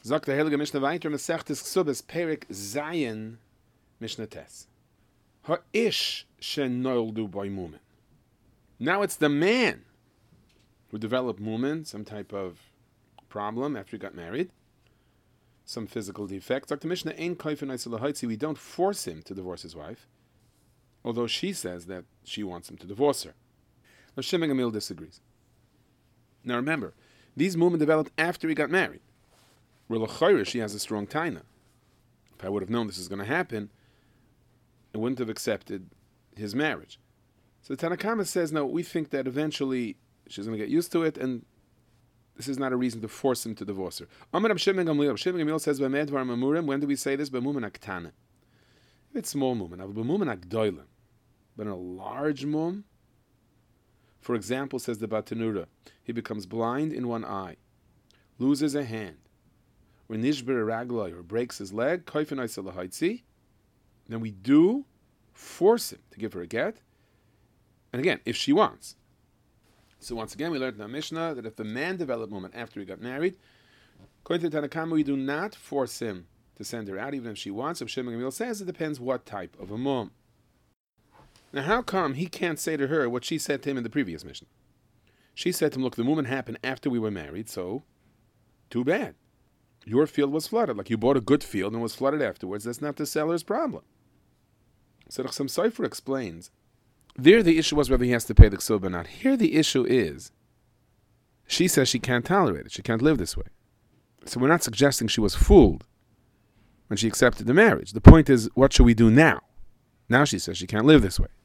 Sagt der Heilige Mishnah weiter, Mesechtes Ksubes, Perik Zayin, Mishnah Tes. Ha'ish shenoldu by mumen. Now it's the man who developed mumen, some type of problem after he got married, some physical defect. Sagt the Mishnah, Ein koifen eiselahaitzi, we don't force him to divorce his wife, although she says that she wants him to divorce her. Now Shimon Gamil disagrees. Now remember, these mumen developed after he got married. Where she has a strong taina. If I would have known this is going to happen, I wouldn't have accepted his marriage. So the Tanakama says, no, we think that eventually she's going to get used to it, and this is not a reason to force him to divorce her. Amar Rab Shimon Gamliel says, when do we say this? B'mumen aktana. It's small mumen. B'mumen agdoilim. But in a large mum, for example, says the Batanura, he becomes blind in one eye, loses a hand, or nishber raglai, or breaks his leg, then we do force him to give her a get. And again, if she wants. So once again, we learned in our Mishnah that if the man developed mumen after he got married, according to Tanakama, we do not force him to send her out, even if she wants. If Shimon Gamliel says, it depends what type of a mum. Now, how come he can't say to her what she said to him in the previous Mishnah? She said to him, look, the mumen happened after we were married, so too bad. Your field was flooded, like you bought a good field and was flooded afterwards. That's not the seller's problem. So the Chassam Sofer explains, there the issue was whether he has to pay the ksub or not. Here the issue is, she says she can't tolerate it. She can't live this way. So we're not suggesting she was fooled when she accepted the marriage. The point is, what should we do now? Now she says she can't live this way.